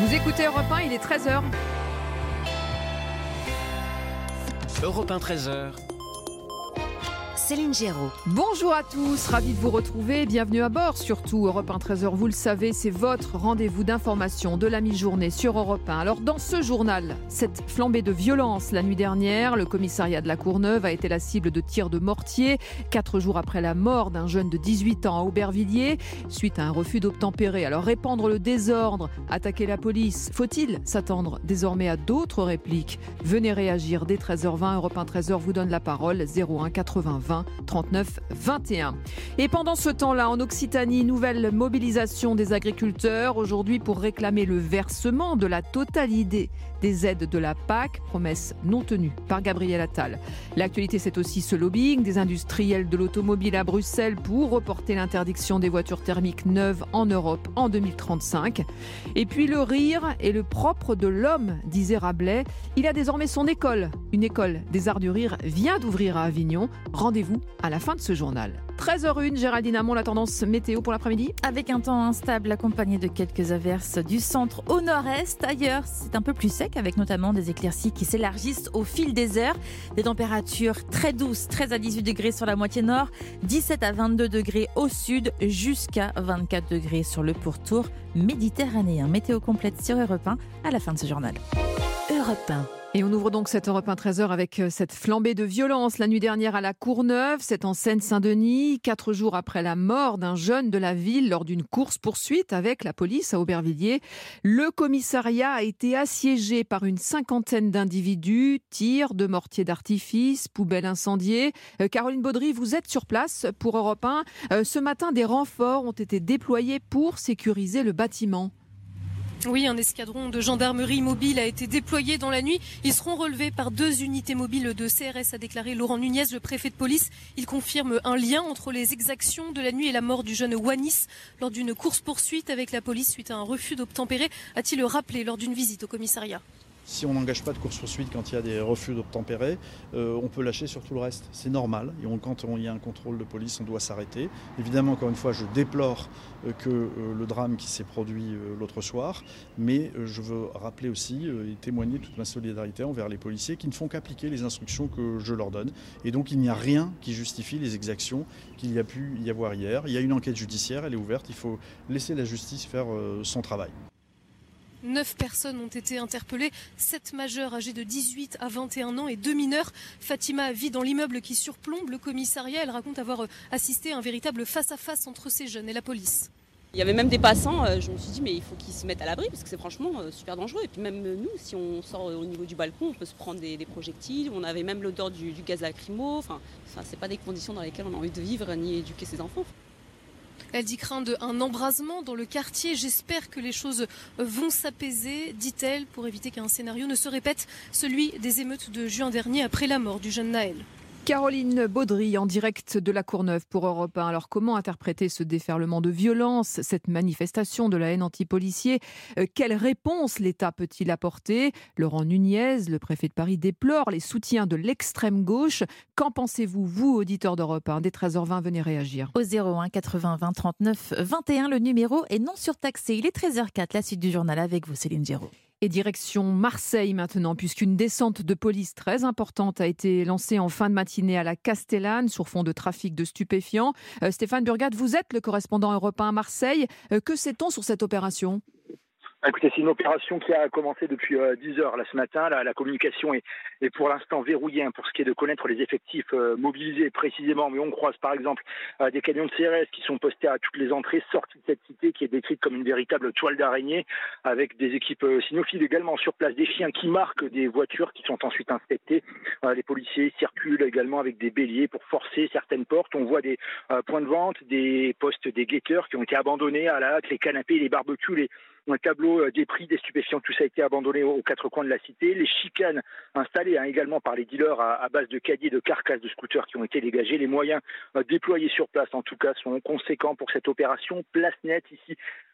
Vous écoutez Europe 1, il est 13h. Europe 1, 13h. Céline Géraud. Bonjour à tous, ravi de vous retrouver. Bienvenue à bord, surtout Europe 1, 13h. Vous le savez, c'est votre rendez-vous d'information de la mi-journée sur Europe 1. Alors, dans ce journal, cette flambée de violence la nuit dernière, le commissariat de la Courneuve a été la cible de tirs de mortier 4 jours après la mort d'un jeune de 18 ans à Aubervilliers, suite à un refus d'obtempérer. Alors, répandre le désordre, attaquer la police, faut-il s'attendre désormais à d'autres répliques? Venez réagir dès 13h20. Europe 1, 13h vous donne la parole. 01 80 20 39 21. Et pendant ce temps-là, en Occitanie, nouvelle mobilisation des agriculteurs aujourd'hui pour réclamer le versement de la totalité des aides de la PAC, promesse non tenue par Gabriel Attal. L'actualité, c'est aussi ce lobbying des industriels de l'automobile à Bruxelles pour reporter l'interdiction des voitures thermiques neuves en Europe en 2035. Et puis le rire est le propre de l'homme, disait Rabelais. Il a désormais son école. Une école des arts du rire vient d'ouvrir à Avignon. Rendez-vous à la fin de ce journal. 13h01, Géraldine Amont, la tendance météo pour l'après-midi. Avec un temps instable accompagné de quelques averses du centre au nord-est. Ailleurs, c'est un peu plus sec avec notamment des éclaircies qui s'élargissent au fil des heures. Des températures très douces, 13 à 18 degrés sur la moitié nord, 17 à 22 degrés au sud, jusqu'à 24 degrés sur le pourtour méditerranéen. Météo complète sur Europe 1 à la fin de ce journal. Europe 1. Et on ouvre donc cette Europe 1 13h avec cette flambée de violence la nuit dernière à la Courneuve, c'est en Seine-Saint-Denis, 4 jours après la mort d'un jeune de la ville lors d'une course-poursuite avec la police à Aubervilliers. Le commissariat a été assiégé par une cinquantaine d'individus, tirs de mortiers d'artifice, poubelles incendiées. Caroline Baudry, vous êtes sur place pour Europe 1. Ce matin, des renforts ont été déployés pour sécuriser le bâtiment. Oui, un escadron de gendarmerie mobile a été déployé dans la nuit. Ils seront relevés par 2 unités mobiles de CRS, a déclaré Laurent Nunez, le préfet de police. Il confirme un lien entre les exactions de la nuit et la mort du jeune Wanis lors d'une course-poursuite avec la police suite à un refus d'obtempérer, a-t-il rappelé lors d'une visite au commissariat. Si on n'engage pas de course-poursuite quand il y a des refus d'obtempérer, on peut lâcher sur tout le reste. C'est normal. Et quand il y a un contrôle de police, on doit s'arrêter. Évidemment, encore une fois, je déplore que le drame qui s'est produit l'autre soir, mais je veux rappeler aussi et témoigner toute ma solidarité envers les policiers qui ne font qu'appliquer les instructions que je leur donne. Et donc, il n'y a rien qui justifie les exactions qu'il y a pu y avoir hier. Il y a une enquête judiciaire, elle est ouverte. Il faut laisser la justice faire son travail. 9 personnes ont été interpellées, 7 majeurs âgés de 18 à 21 ans et 2 mineurs. Fatima vit dans l'immeuble qui surplombe le commissariat. Elle raconte avoir assisté à un véritable face-à-face entre ces jeunes et la police. Il y avait même des passants, je me suis dit mais il faut qu'ils se mettent à l'abri parce que c'est franchement super dangereux. Et puis même nous, si on sort au niveau du balcon, on peut se prendre des projectiles. On avait même l'odeur du gaz lacrymo. Enfin, c'est pas des conditions dans lesquelles on a envie de vivre ni éduquer ses enfants. Elle dit craindre un embrasement dans le quartier. J'espère que les choses vont s'apaiser, dit-elle, pour éviter qu'un scénario ne se répète, celui des émeutes de juin dernier après la mort du jeune Naël. Caroline Baudry en direct de la Courneuve pour Europe 1. Alors comment interpréter ce déferlement de violence, cette manifestation de la haine anti-policier? Quelle réponse l'État peut-il apporter? Laurent Nunez, le préfet de Paris, déplore les soutiens de l'extrême gauche. Qu'en pensez-vous, vous, auditeurs d'Europe 1? Dès 13h20, venez réagir. Au 01 80 20 39 21, le numéro est non surtaxé. Il est 13h04, la suite du journal avec vous, Céline Géraud. Et direction Marseille maintenant, puisqu'une descente de police très importante a été lancée en fin de matinée à la Castellane sur fond de trafic de stupéfiants. Stéphane Burgat, vous êtes le correspondant européen à Marseille. Que sait-on sur cette opération ? Écoutez, c'est une opération qui a commencé depuis 10 heures là, ce matin. La communication est pour l'instant verrouillée pour ce qui est de connaître les effectifs mobilisés précisément. Mais on croise par exemple des camions de CRS qui sont postés à toutes les entrées sorties de cette cité qui est décrite comme une véritable toile d'araignée avec des équipes cynophiles également sur place, des chiens qui marquent des voitures qui sont ensuite inspectées. Les policiers circulent également avec des béliers pour forcer certaines portes. On voit des points de vente, des postes des guetteurs qui ont été abandonnés à la hâte, les canapés, les barbecues, un tableau des prix des stupéfiants, tout ça a été abandonné aux 4 coins de la cité. Les chicanes installées également par les dealers à base de caddies et de carcasses de scooters qui ont été dégagés. Les moyens déployés sur place, en tout cas, sont conséquents pour cette opération. Place nette ici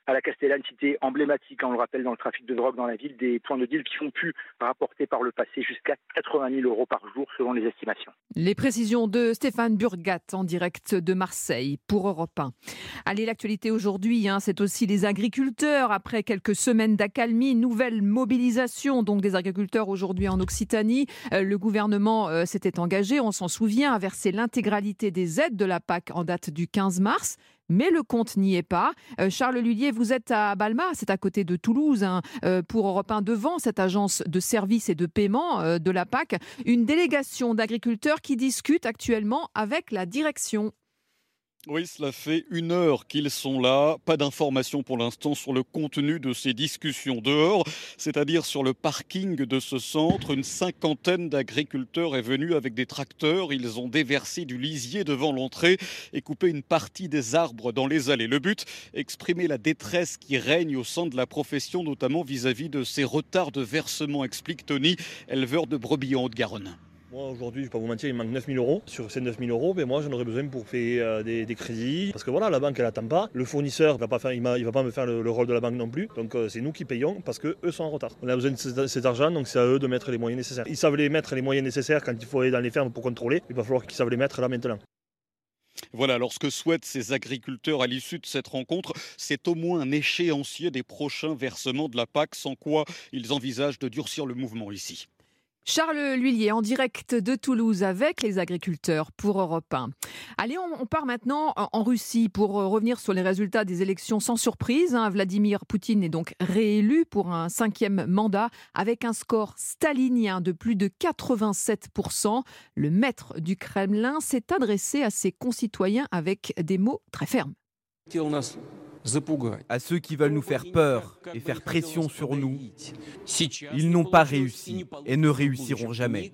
à la Castellane, cité emblématique, on le rappelle, dans le trafic de drogue dans la ville, des points de deal qui ont pu rapporter par le passé jusqu'à 80 000 euros par jour selon les estimations. Les précisions de Stéphane Burgat en direct de Marseille pour Europe 1. Allez, l'actualité aujourd'hui, c'est aussi les agriculteurs. Après quelques semaines d'accalmie, nouvelle mobilisation donc des agriculteurs aujourd'hui en Occitanie. Le gouvernement s'était engagé, on s'en souvient, à verser l'intégralité des aides de la PAC en date du 15 mars. Mais le compte n'y est pas. Charles Lhuillier, vous êtes à Balma, c'est à côté de Toulouse, pour Europe 1, devant cette agence de services et de paiement de la PAC. Une délégation d'agriculteurs qui discute actuellement avec la direction. Oui, cela fait 1 heure qu'ils sont là. Pas d'informations pour l'instant sur le contenu de ces discussions dehors, c'est-à-dire sur le parking de ce centre. Une cinquantaine d'agriculteurs est venue avec des tracteurs. Ils ont déversé du lisier devant l'entrée et coupé une partie des arbres dans les allées. Le but, exprimer la détresse qui règne au sein de la profession, notamment vis-à-vis de ces retards de versement, explique Tony, éleveur de brebis en Haute-Garonne. Moi aujourd'hui, je ne vais pas vous mentir, il manque 9 000 euros. Sur ces 9 000 euros, moi j'en aurais besoin pour faire des crédits. Parce que voilà, la banque elle n'attend pas. Le fournisseur il va pas me faire le rôle de la banque non plus. Donc c'est nous qui payons parce qu'eux sont en retard. On a besoin de cet argent, donc c'est à eux de mettre les moyens nécessaires. Ils savent les mettre les moyens nécessaires quand il faut aller dans les fermes pour contrôler. Il va falloir qu'ils savent les mettre là maintenant. Voilà, alors ce que souhaitent ces agriculteurs à l'issue de cette rencontre, c'est au moins un échéancier des prochains versements de la PAC, sans quoi ils envisagent de durcir le mouvement ici. Charles Lhuillier en direct de Toulouse avec les agriculteurs pour Europe 1. Allez, on part maintenant en Russie pour revenir sur les résultats des élections sans surprise. Vladimir Poutine est donc réélu pour un 5e mandat avec un score stalinien de plus de 87%. Le maître du Kremlin s'est adressé à ses concitoyens avec des mots très fermes. À ceux qui veulent nous faire peur et faire pression sur nous, ils n'ont pas réussi et ne réussiront jamais.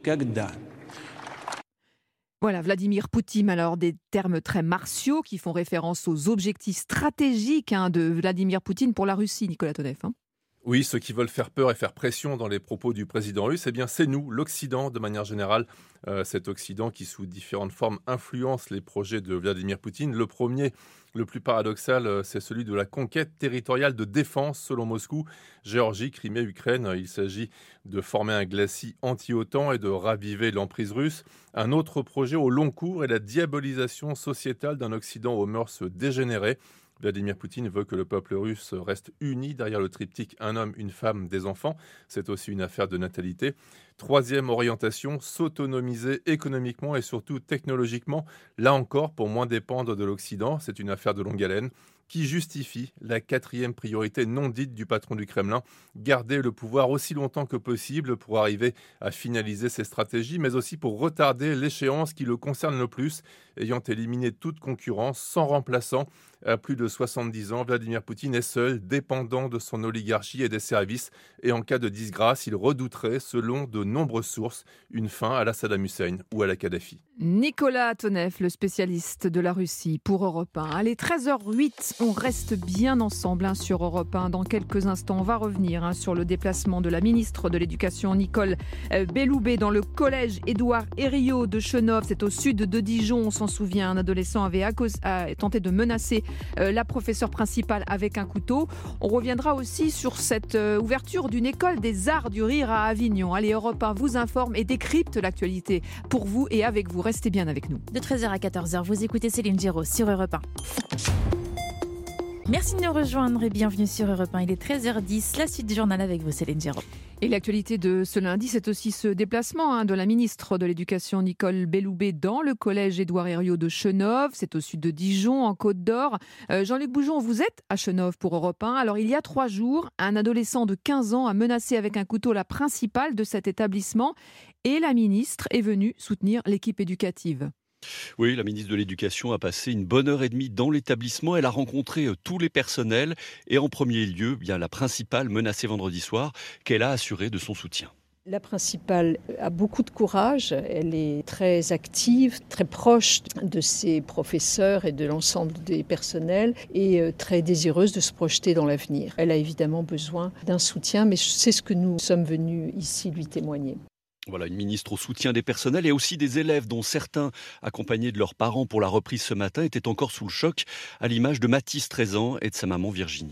Voilà, Vladimir Poutine, alors des termes très martiaux qui font référence aux objectifs stratégiques de Vladimir Poutine pour la Russie, Nicolas Tonev. Oui, ceux qui veulent faire peur et faire pression dans les propos du président russe, eh bien c'est nous, l'Occident de manière générale. Cet Occident qui, sous différentes formes, influence les projets de Vladimir Poutine. Le premier, le plus paradoxal, c'est celui de la conquête territoriale de défense, selon Moscou. Géorgie, Crimée, Ukraine, il s'agit de former un glacis anti-OTAN et de raviver l'emprise russe. Un autre projet au long cours est la diabolisation sociétale d'un Occident aux mœurs dégénérées. Vladimir Poutine veut que le peuple russe reste uni derrière le triptyque un homme, une femme, des enfants. C'est aussi une affaire de natalité. Troisième orientation, s'autonomiser économiquement et surtout technologiquement. Là encore, pour moins dépendre de l'Occident, c'est une affaire de longue haleine qui justifie la 4e priorité non dite du patron du Kremlin, garder le pouvoir aussi longtemps que possible pour arriver à finaliser ses stratégies, mais aussi pour retarder l'échéance qui le concerne le plus, ayant éliminé toute concurrence sans remplaçant. À plus de 70 ans, Vladimir Poutine est seul, dépendant de son oligarchie et des services, et en cas de disgrâce, il redouterait, selon de nombreuses sources, une fin à la Saddam Hussein ou à la Kadhafi. Nicolas Tonev, le spécialiste de la Russie pour Europe 1. Allez, 13h08, on reste bien ensemble sur Europe 1. Dans quelques instants, on va revenir sur le déplacement de la ministre de l'Éducation, Nicole Belloubet, dans le collège Édouard Herriot de Chenôve. C'est au sud de Dijon, on s'en souvient. Un adolescent avait tenté de menacer la professeure principale avec un couteau. On reviendra aussi sur cette ouverture d'une école des arts du rire à Avignon. Allez, Europe 1 vous informe et décrypte l'actualité pour vous et avec vous. Restez bien avec nous. De 13h à 14h, vous écoutez Céline Géraud sur Europe 1. Merci de nous rejoindre et bienvenue sur Europe 1. Il est 13h10, la suite du journal avec vous, Céline Géraud. Et l'actualité de ce lundi, c'est aussi ce déplacement de la ministre de l'Éducation, Nicole Belloubet, dans le collège Édouard Herriot de Chenôve. C'est au sud de Dijon, en Côte d'Or. Jean-Luc Boujon, vous êtes à Chenôve pour Europe 1. Alors, il y a 3 jours, un adolescent de 15 ans a menacé avec un couteau la principale de cet établissement. Et la ministre est venue soutenir l'équipe éducative. Oui, la ministre de l'Éducation a passé une bonne heure et demie dans l'établissement. Elle a rencontré tous les personnels et en premier lieu, bien la principale menacée vendredi soir, qu'elle a assuré de son soutien. La principale a beaucoup de courage, elle est très active, très proche de ses professeurs et de l'ensemble des personnels et très désireuse de se projeter dans l'avenir. Elle a évidemment besoin d'un soutien, mais c'est ce que nous sommes venus ici lui témoigner. Voilà, une ministre au soutien des personnels et aussi des élèves dont certains, accompagnés de leurs parents pour la reprise ce matin, étaient encore sous le choc, à l'image de Mathis, 13 ans, et de sa maman Virginie.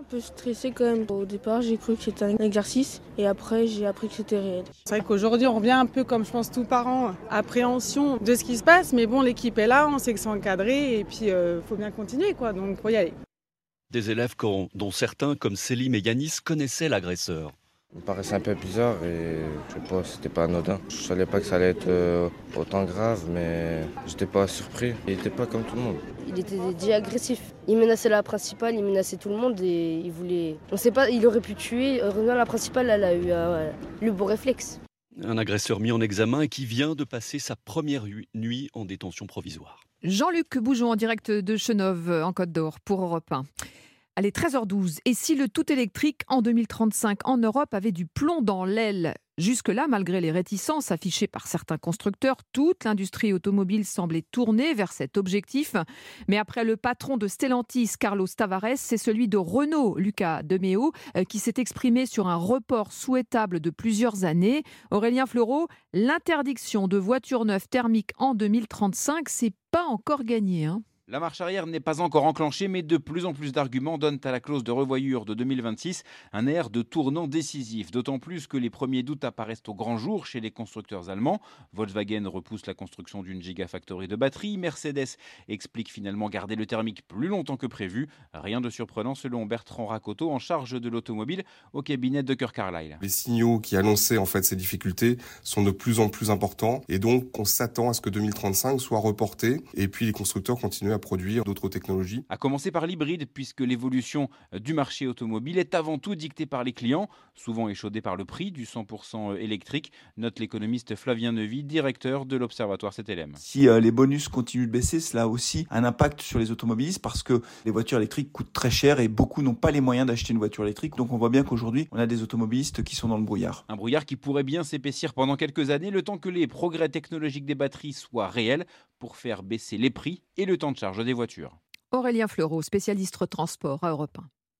peu stressé quand même. Au départ, j'ai cru que c'était un exercice et après, j'ai appris que c'était réel. C'est vrai qu'aujourd'hui, on revient un peu comme je pense tous parents, appréhension de ce qui se passe. Mais bon, l'équipe est là, on sait que c'est encadré et puis faut bien continuer, quoi. Donc, faut y aller. Des élèves dont certains, comme Célim et Yanis, connaissaient l'agresseur. Il me paraissait un peu bizarre et je sais pas, c'était pas anodin. Je savais pas que ça allait être autant grave, mais j'étais pas surpris. Il était pas comme tout le monde. Il était déjà agressif. Il menaçait la principale, il menaçait tout le monde et il voulait... On sait pas, il aurait pu tuer. Heureusement, la principale, elle a eu le bon réflexe. Un agresseur mis en examen et qui vient de passer sa première nuit en détention provisoire. Jean-Luc Bougeon en direct de Chenôve en Côte d'Or pour Europe 1. Allez, 13h12. Et si le tout électrique en 2035 en Europe avait du plomb dans l'aile ? Jusque-là, malgré les réticences affichées par certains constructeurs, toute l'industrie automobile semblait tourner vers cet objectif. Mais après le patron de Stellantis, Carlos Tavares, c'est celui de Renault, Luca De Meo, qui s'est exprimé sur un report souhaitable de plusieurs années. Aurélien Fleureau, l'interdiction de voitures neuves thermiques en 2035, c'est pas encore gagné, hein. La marche arrière n'est pas encore enclenchée, mais de plus en plus d'arguments donnent à la clause de revoyure de 2026 un air de tournant décisif. D'autant plus que les premiers doutes apparaissent au grand jour chez les constructeurs allemands. Volkswagen repousse la construction d'une gigafactory de batteries. Mercedes explique finalement garder le thermique plus longtemps que prévu. Rien de surprenant selon Bertrand Racotto, en charge de l'automobile au cabinet de Tucker Carlyle. Les signaux qui annonçaient en fait ces difficultés sont de plus en plus importants et donc on s'attend à ce que 2035 soit reporté et puis les constructeurs continuent à produire d'autres technologies. À commencer par l'hybride, puisque l'évolution du marché automobile est avant tout dictée par les clients, souvent échaudée par le prix du 100% électrique, note l'économiste Flavien Neuvy, directeur de l'Observatoire CTLM. Si les bonus continuent de baisser, cela a aussi un impact sur les automobilistes parce que les voitures électriques coûtent très cher et beaucoup n'ont pas les moyens d'acheter une voiture électrique. Donc on voit bien qu'aujourd'hui, on a des automobilistes qui sont dans le brouillard. Un brouillard qui pourrait bien s'épaissir pendant quelques années, le temps que les progrès technologiques des batteries soient réels pour faire baisser les prix et le temps de charge des voitures. Aurélien Fleureau, spécialiste transport à Europe 1.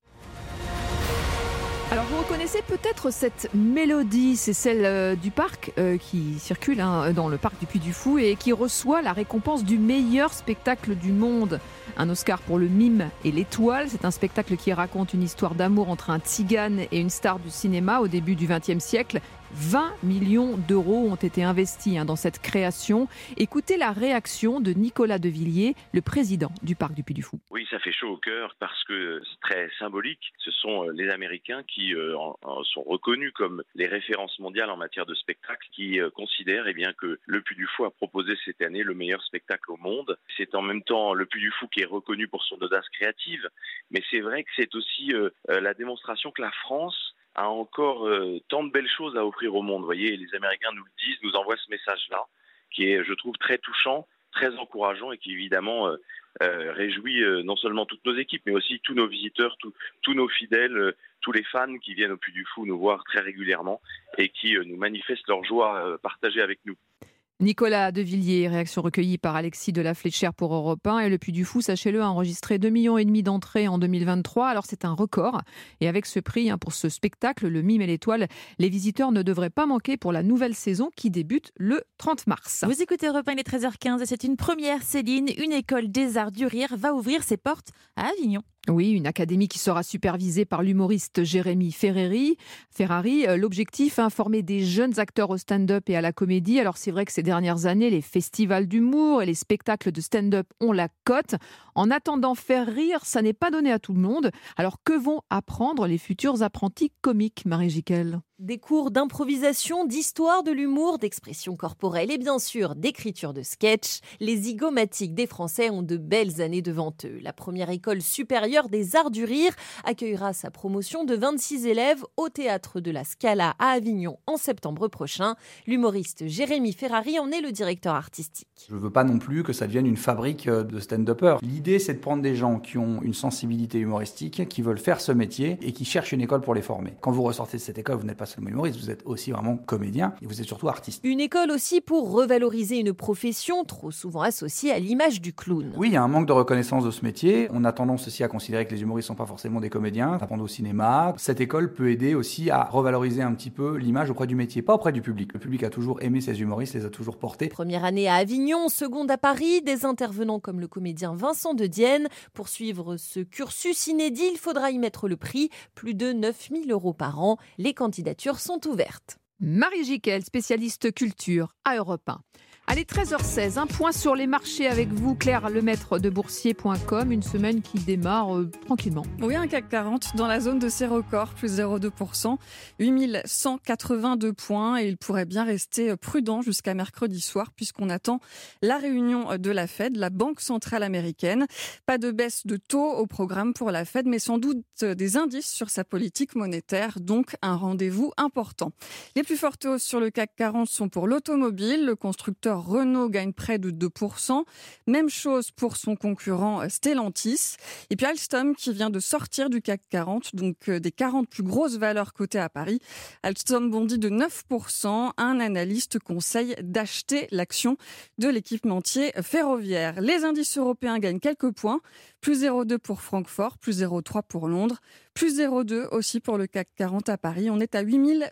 Alors vous reconnaissez peut-être cette mélodie, c'est celle du parc qui circule dans le parc du Puy du Fou et qui reçoit la récompense du meilleur spectacle du monde. Un Oscar pour le mime et l'étoile, c'est un spectacle qui raconte une histoire d'amour entre un tzigane et une star du cinéma au début du XXe siècle. 20 millions d'euros ont été investis dans cette création. Écoutez la réaction de Nicolas Devilliers, le président du parc du Puy du Fou. Oui, ça fait chaud au cœur parce que c'est très symbolique. Ce sont les Américains qui sont reconnus comme les références mondiales en matière de spectacle, qui considèrent que le Puy du Fou a proposé cette année le meilleur spectacle au monde. C'est en même temps le Puy du Fou qui est reconnu pour son audace créative, mais c'est vrai que c'est aussi la démonstration que la France a encore tant de belles choses à offrir au monde. Vous voyez, les Américains nous le disent, nous envoient ce message-là, qui est, je trouve, très touchant, très encourageant et qui, évidemment, réjouit non seulement toutes nos équipes, mais aussi tous nos visiteurs, tous nos fidèles, tous les fans qui viennent au Puy du Fou nous voir très régulièrement et qui nous manifestent leur joie partagée avec nous. Nicolas Devilliers, réaction recueillie par Alexis de la Fléchère pour Europe 1. Et le Puy du Fou, sachez-le, a enregistré 2,5 millions d'entrées en 2023. Alors c'est un record. Et avec ce prix pour ce spectacle, le mime et l'étoile, les visiteurs ne devraient pas manquer pour la nouvelle saison qui débute le 30 mars. Vous écoutez Europe 1, il est 13h15 et c'est une première, Céline. Une école des arts du rire va ouvrir ses portes à Avignon. Oui, une académie qui sera supervisée par l'humoriste Jérémy Ferrari. L'objectif, former des jeunes acteurs au stand-up et à la comédie. Alors c'est vrai que ces dernières années, les festivals d'humour et les spectacles de stand-up ont la cote. En attendant, faire rire, ça n'est pas donné à tout le monde. Alors que vont apprendre les futurs apprentis comiques, Marie Jiquel ? Des cours d'improvisation, d'histoire de l'humour, d'expression corporelle et bien sûr d'écriture de sketch. Les zygomatiques des Français ont de belles années devant eux. La première école supérieure des arts du rire accueillera sa promotion de 26 élèves au Théâtre de la Scala à Avignon en septembre prochain. L'humoriste Jérémy Ferrari en est le directeur artistique. Je ne veux pas non plus que ça devienne une fabrique de stand-uppers. L'idée, c'est de prendre des gens qui ont une sensibilité humoristique, qui veulent faire ce métier et qui cherchent une école pour les former. Quand vous ressortez de cette école, vous n'êtes pas pas seulement humoriste, vous êtes aussi vraiment comédien et vous êtes surtout artiste. Une école aussi pour revaloriser une profession trop souvent associée à l'image du clown. Oui, il y a un manque de reconnaissance de ce métier. On a tendance aussi à considérer que les humoristes ne sont pas forcément des comédiens, apprendre au cinéma. Cette école peut aider aussi à revaloriser un petit peu l'image auprès du métier, pas auprès du public. Le public a toujours aimé ces humoristes, les a toujours portés. Première année à Avignon, seconde à Paris, des intervenants comme le comédien Vincent de Dienne. Pour suivre ce cursus inédit, il faudra y mettre le prix, plus de 9 000 € par an. Les candidatures sont ouvertes. Marie Jiquel, spécialiste culture à Europe 1. Allez, 13h16, un point sur les marchés avec vous, Claire Lemaître de boursier.com. Une semaine qui démarre tranquillement. Oui, un CAC 40 dans la zone de ses records, plus 0,2%, 8182 points. Et il pourrait bien rester prudent jusqu'à mercredi soir, puisqu'on attend la réunion de la Fed, la Banque centrale américaine. Pas de baisse de taux au programme pour la Fed, mais sans doute des indices sur sa politique monétaire, donc un rendez-vous important. Les plus fortes hausses sur le CAC 40 sont pour l'automobile. Le constructeur Renault gagne près de 2%. Même chose pour son concurrent Stellantis. Et puis Alstom qui vient de sortir du CAC 40, donc des 40 plus grosses valeurs cotées à Paris. Alstom bondit de 9%. Un analyste conseille d'acheter l'action de l'équipementier ferroviaire. Les indices européens gagnent quelques points. Plus 0,2 pour Francfort, plus 0,3 pour Londres, plus 0,2 aussi pour le CAC 40 à Paris. On est à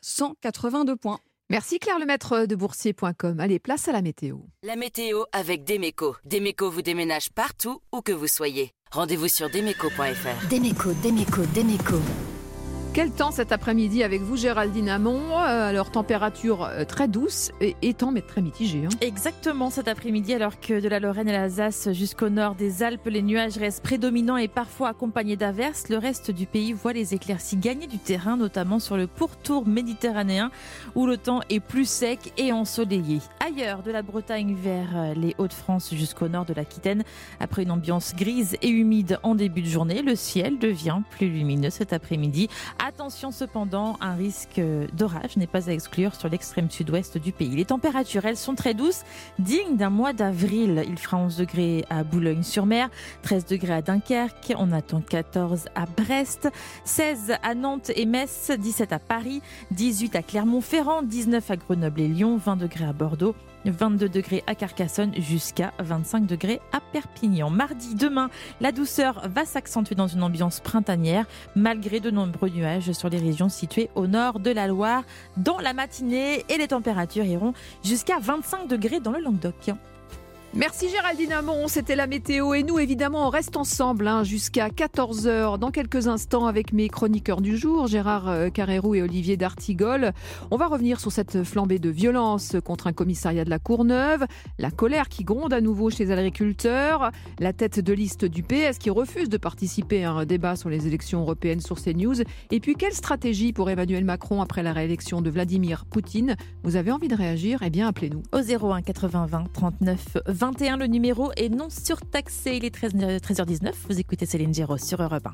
8182 points. Merci Claire Lemaître de boursier.com. Allez, place à la météo. La météo avec Demeco. Demeco vous déménage partout, où que vous soyez. Rendez-vous sur demeco.fr. Demeco. Quel temps cet après-midi avec vous, Géraldine Hamon? Alors, température très douce et temps mais très mitigé. Exactement, cet après-midi, alors que de la Lorraine et l'Alsace jusqu'au nord des Alpes, les nuages restent prédominants et parfois accompagnés d'averses. Le reste du pays voit les éclaircies gagner du terrain, notamment sur le pourtour méditerranéen, où le temps est plus sec et ensoleillé. Ailleurs, de la Bretagne vers les Hauts-de-France jusqu'au nord de l'Aquitaine, après une ambiance grise et humide en début de journée, le ciel devient plus lumineux cet après-midi. Attention cependant, un risque d'orage n'est pas à exclure sur l'extrême sud-ouest du pays. Les températures, elles sont très douces, dignes d'un mois d'avril. Il fera 11 degrés à Boulogne-sur-Mer, 13 degrés à Dunkerque, on attend 14 à Brest, 16 à Nantes et Metz, 17 à Paris, 18 à Clermont-Ferrand, 19 à Grenoble et Lyon, 20 degrés à Bordeaux, 22 degrés à Carcassonne jusqu'à 25 degrés à Perpignan. Mardi, demain, la douceur va s'accentuer dans une ambiance printanière malgré de nombreux nuages sur les régions situées au nord de la Loire dans la matinée et les températures iront jusqu'à 25 degrés dans le Languedoc. Merci Géraldine Hamon, c'était la météo et nous évidemment on reste ensemble jusqu'à 14h dans quelques instants avec mes chroniqueurs du jour, Gérard Carrérou et Olivier d'Artigol. On va revenir sur cette flambée de violence contre un commissariat de la Courneuve, la colère qui gronde à nouveau chez les agriculteurs, la tête de liste du PS qui refuse de participer à un débat sur les élections européennes sur CNews et puis quelle stratégie pour Emmanuel Macron après la réélection de Vladimir Poutine. Vous avez envie de réagir? Eh bien appelez-nous. Au 01 80 20 39 21, le numéro est non surtaxé. Il est 13h19. Vous écoutez Céline Giraud sur Europe 1.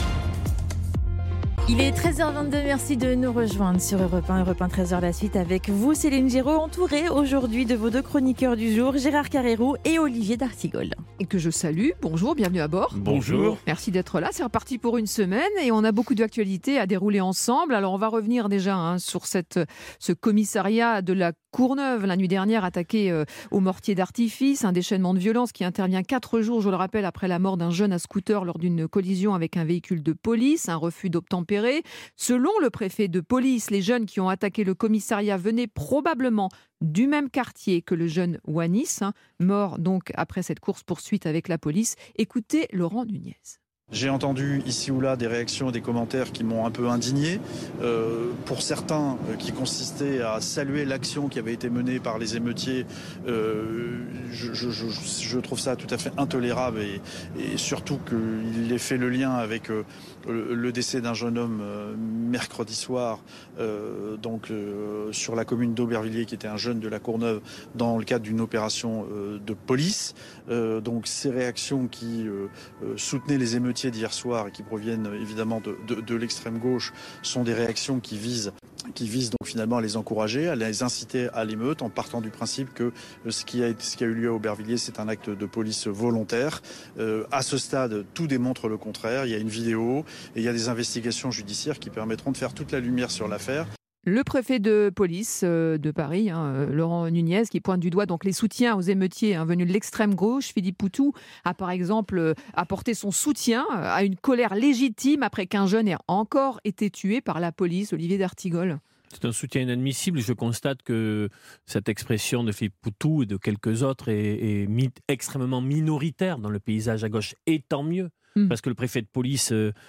Il est 13h22, merci de nous rejoindre sur Europe 1, 13h la suite avec vous, Céline Giraud, entourée aujourd'hui de vos deux chroniqueurs du jour, Gérard Carrérou et Olivier d'Artigol. Et que je salue, bonjour, bienvenue à bord. Bonjour. Merci d'être là, c'est reparti pour une semaine et on a beaucoup d'actualités à dérouler ensemble. Alors on va revenir déjà sur ce commissariat de la Courneuve, la nuit dernière, attaqué au mortier d'artifice, un déchaînement de violence qui intervient 4 jours, je le rappelle, après la mort d'un jeune à scooter lors d'une collision avec un véhicule de police, un refus d'obtempérer. Selon le préfet de police, les jeunes qui ont attaqué le commissariat venaient probablement du même quartier que le jeune Wanis, mort donc après cette course-poursuite avec la police. Écoutez Laurent Nunez. J'ai entendu ici ou là des réactions et des commentaires qui m'ont un peu indigné. Pour certains, qui consistaient à saluer l'action qui avait été menée par les émeutiers. Je trouve ça tout à fait intolérable et surtout qu'il ait fait le lien avec le décès d'un jeune homme mercredi soir sur la commune d'Aubervilliers, qui était un jeune de la Courneuve dans le cadre d'une opération de police. Donc ces réactions qui soutenaient les émeutiers d'hier soir et qui proviennent évidemment de l'extrême gauche sont des réactions qui visent donc finalement à les encourager, à les inciter à l'émeute en partant du principe que ce qui a eu lieu à Aubervilliers, c'est un acte de police volontaire. À ce stade, tout démontre le contraire. Il y a une vidéo et il y a des investigations judiciaires qui permettront de faire toute la lumière sur l'affaire. Le préfet de police de Paris, Laurent Nunez, qui pointe du doigt donc les soutiens aux émeutiers venus de l'extrême gauche. Philippe Poutou a par exemple apporté son soutien à une colère légitime après qu'un jeune ait encore été tué par la police. Olivier d'Artigol. C'est un soutien inadmissible. Je constate que cette expression de Philippe Poutou et de quelques autres est extrêmement minoritaire dans le paysage à gauche. Et tant mieux. Parce que le préfet de police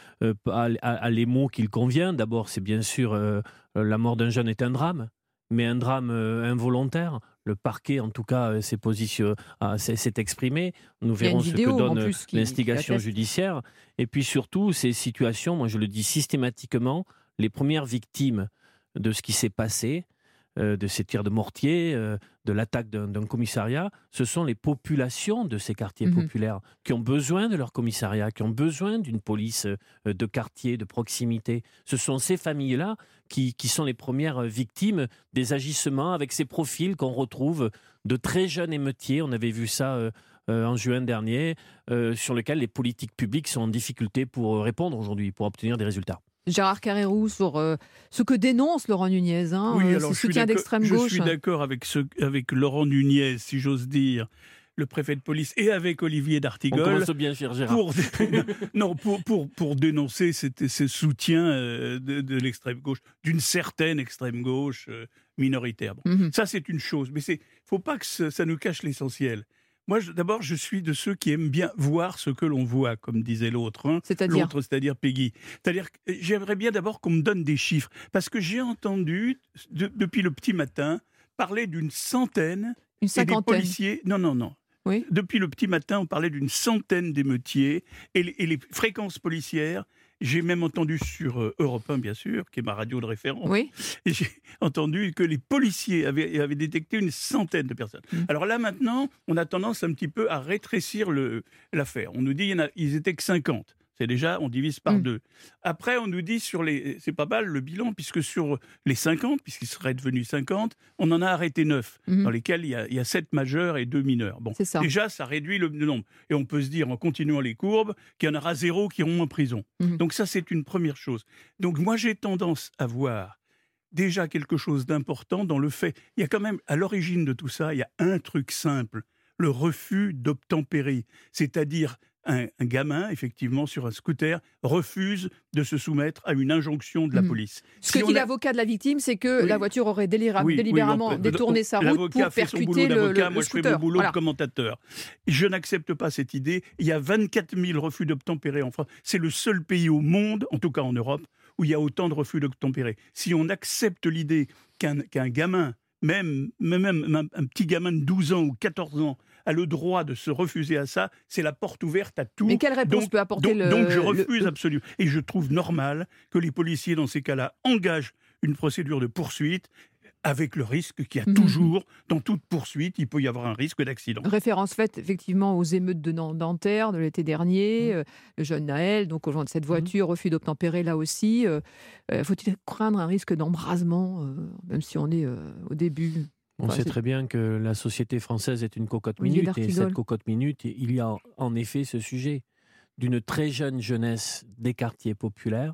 a les mots qu'il convient. D'abord, c'est bien sûr la mort d'un jeune est un drame, mais un drame involontaire. Le parquet, en tout cas, s'est exprimé. Nous verrons ce que donne l'instigation judiciaire. Et puis surtout, ces situations, moi je le dis systématiquement, les premières victimes de ce qui s'est passé, de ces tirs de mortier, de l'attaque d'un commissariat, ce sont les populations de ces quartiers populaires qui ont besoin de leur commissariat, qui ont besoin d'une police de quartier, de proximité. Ce sont ces familles-là qui sont les premières victimes des agissements avec ces profils qu'on retrouve de très jeunes émeutiers. On avait vu ça en juin dernier, sur lequel les politiques publiques sont en difficulté pour répondre aujourd'hui, pour obtenir des résultats. Gérard Carrérou, sur ce que dénonce Laurent Nunez, ce soutien d'extrême gauche. Je suis d'accord avec Laurent Nunez, si j'ose dire, le préfet de police, et avec Olivier d'Artigol. On commence bien, cher Gérard. Pour dénoncer ce soutien de l'extrême gauche, d'une certaine extrême gauche minoritaire. Bon, ça, c'est une chose, mais il ne faut pas que ça nous cache l'essentiel. Moi, d'abord, je suis de ceux qui aiment bien voir ce que l'on voit, comme disait l'autre. C'est-à-dire Peggy. C'est-à-dire que j'aimerais bien d'abord qu'on me donne des chiffres. Parce que j'ai entendu, depuis le petit matin, parler d'une centaine. Une cinquantaine. Et des policiers. Non. Oui. Depuis le petit matin, on parlait d'une centaine d'émeutiers. Et les fréquences policières. J'ai même entendu sur Europe 1, bien sûr, qui est ma radio de référence, oui. Et j'ai entendu que les policiers avaient détecté une centaine de personnes. Alors là, maintenant, on a tendance un petit peu à rétrécir l'affaire. On nous dit qu'ils étaient que 50. C'est déjà, on divise par 2. Après, on nous dit c'est pas mal le bilan, puisque sur les 50, puisqu'ils seraient devenus 50, on en a arrêté 9, dans lesquels il y a 7 majeurs et 2 mineurs. Bon, déjà, ça réduit le nombre. Et on peut se dire, en continuant les courbes, qu'il y en aura 0 qui iront en prison. Donc ça, c'est une première chose. Donc moi, j'ai tendance à voir déjà quelque chose d'important dans le fait. Il y a quand même, à l'origine de tout ça, il y a un truc simple, le refus d'obtempérer, c'est-à-dire un gamin, effectivement, sur un scooter, refuse de se soumettre à une injonction de la police. Ce que dit l'avocat de la victime, c'est que la voiture aurait délibérément détourné sa route pour percuter le scooter. Moi, je fais mon boulot de commentateur. Je n'accepte pas cette idée. Il y a 24 000 refus d'obtempérer en France. C'est le seul pays au monde, en tout cas en Europe, où il y a autant de refus d'obtempérer. Si on accepte l'idée qu'un gamin, même un petit gamin de 12 ans ou 14 ans, a le droit de se refuser à ça, c'est la porte ouverte à tout. Mais quelle réponse peut apporter Donc je refuse absolument. Et je trouve normal que les policiers, dans ces cas-là, engagent une procédure de poursuite avec le risque qu'il y a toujours, dans toute poursuite, il peut y avoir un risque d'accident. Référence faite effectivement aux émeutes de Nanterre de l'été dernier, le jeune Naël, donc au genre de cette voiture, refus d'obtempérer là aussi. Faut-il craindre un risque d'embrasement, même si on est au début? On sait très bien que la société française est une cocotte minute, et cette cocotte minute, il y a en effet ce sujet d'une très jeune jeunesse des quartiers populaires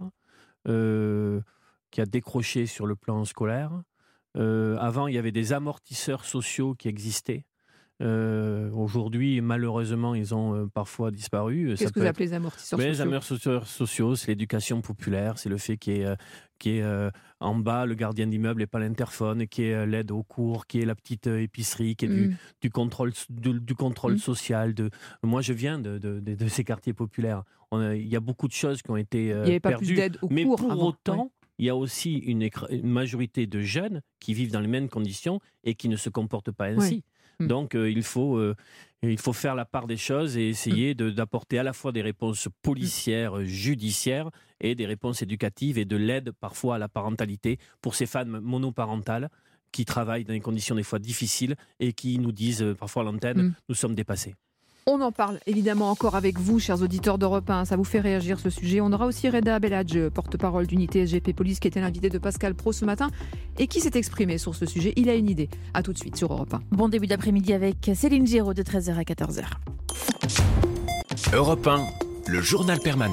qui a décroché sur le plan scolaire. Avant, il y avait des amortisseurs sociaux qui existaient. Aujourd'hui, malheureusement, ils ont parfois disparu. Qu'est-ce que vous appelez les amortisseurs sociaux ? Les amortisseurs sociaux, c'est l'éducation populaire, c'est le fait qu'il y ait en bas le gardien d'immeuble et pas l'interphone, qui est l'aide aux cours, qui est la petite épicerie, qui est du contrôle social. Moi, je viens de ces quartiers populaires. Il y a beaucoup de choses qui ont été perdues. Il n'y avait pas plus d'aide aux cours. Mais pour avant, autant, il y a aussi une majorité de jeunes qui vivent dans les mêmes conditions et qui ne se comportent pas ainsi. Donc il faut faire la part des choses et essayer d'apporter à la fois des réponses policières, judiciaires et des réponses éducatives et de l'aide parfois à la parentalité pour ces femmes monoparentales qui travaillent dans des conditions des fois difficiles et qui nous disent parfois à l'antenne nous sommes dépassés. On en parle évidemment encore avec vous, chers auditeurs d'Europe 1. Ça vous fait réagir ce sujet. On aura aussi Reda Belhadj, porte-parole d'unité SGP Police, qui était l'invité de Pascal Praud ce matin et qui s'est exprimé sur ce sujet. Il a une idée. À tout de suite sur Europe 1. Bon début d'après-midi avec Céline Giraud de 13h à 14h. Europe 1, le journal permanent.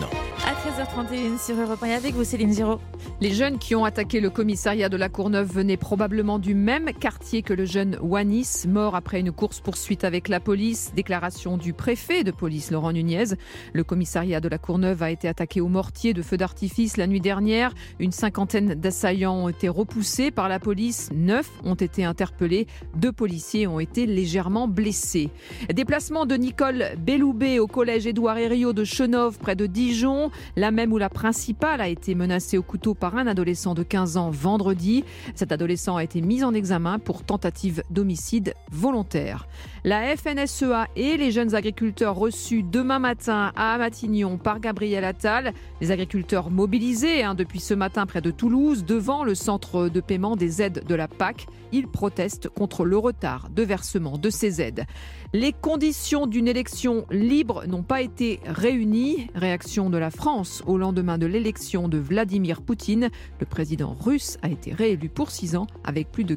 À 13h31 sur Europe 1 et avec vous Céline Giraud. Les jeunes qui ont attaqué le commissariat de la Courneuve venaient probablement du même quartier que le jeune Wanis, mort après une course-poursuite avec la police. Déclaration du préfet de police Laurent Nunez. Le commissariat de la Courneuve a été attaqué au mortier de feux d'artifice la nuit dernière. Une cinquantaine d'assaillants ont été repoussés par la police. 9 ont été interpellés. 2 policiers ont été légèrement blessés. Déplacement de Nicole Belloubet au collège Édouard Herriot de Chenôve près de Dijon. La même où la principale a été menacée au couteau par un adolescent de 15 ans vendredi. Cet adolescent a été mis en examen pour tentative d'homicide volontaire. La FNSEA et les jeunes agriculteurs reçus demain matin à Matignon par Gabriel Attal. Les agriculteurs mobilisés depuis ce matin près de Toulouse devant le centre de paiement des aides de la PAC. Ils protestent contre le retard de versement de ces aides. Les conditions d'une élection libre n'ont pas été réunies. Réaction de la France au lendemain de l'élection de Vladimir Poutine. Le président russe a été réélu pour 6 ans avec plus de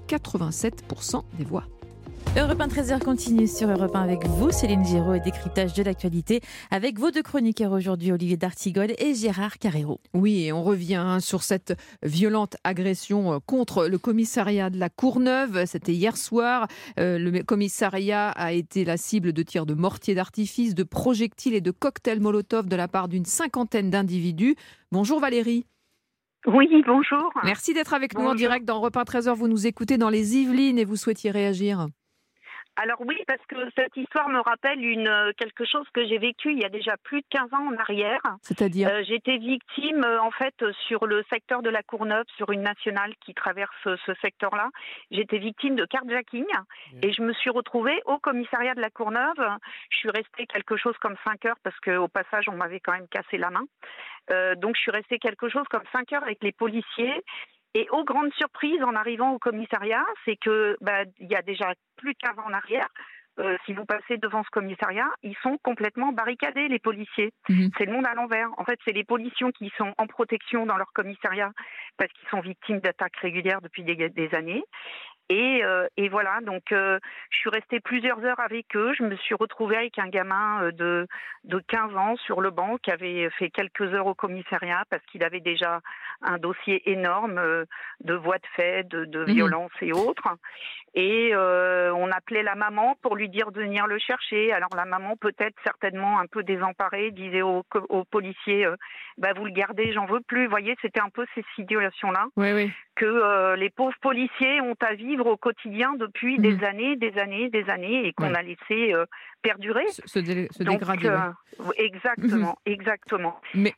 87% des voix. Europe 1 13h continue sur Europe 1 avec vous, Céline Giraud, et décryptage de l'actualité avec vos 2 chroniqueurs aujourd'hui, Olivier D'Artigol et Gérard Carrero. Oui, et on revient sur cette violente agression contre le commissariat de la Courneuve. C'était hier soir. Le commissariat a été la cible de tirs de mortiers d'artifice, de projectiles et de cocktails Molotov de la part d'une cinquantaine d'individus. Bonjour Valérie. Oui, bonjour. Merci d'être avec nous en direct dans Europe 1 13h. Vous nous écoutez dans les Yvelines et vous souhaitiez réagir. Alors oui, parce que cette histoire me rappelle quelque chose que j'ai vécu il y a déjà plus de 15 ans en arrière. C'est-à-dire j'étais victime en fait sur le secteur de la Courneuve, sur une nationale qui traverse ce secteur-là. J'étais victime de carjacking et je me suis retrouvée au commissariat de la Courneuve. Je suis restée quelque chose comme 5 heures parce qu'au passage on m'avait quand même cassé la main. Donc je suis restée quelque chose comme 5 heures avec les policiers. Et aux grandes surprises en arrivant au commissariat, c'est que il y a déjà plus de 15 ans en arrière, si vous passez devant ce commissariat, ils sont complètement barricadés, les policiers. C'est le monde à l'envers. En fait, c'est les policiers qui sont en protection dans leur commissariat parce qu'ils sont victimes d'attaques régulières depuis des années. Et voilà, donc je suis restée plusieurs heures avec eux. Je me suis retrouvée avec un gamin de 15 ans sur le banc qui avait fait quelques heures au commissariat parce qu'il avait déjà un dossier énorme de voies de fait, de violence et autres. Et on appelait la maman pour lui dire de venir le chercher. Alors la maman, peut-être certainement un peu désemparée, disait aux policiers vous le gardez, j'en veux plus. Vous voyez, c'était un peu ces situations-là que les pauvres policiers ont à vivre au quotidien depuis des années et qu'on a laissé perdurer. Se dégrader. Exactement. Mais,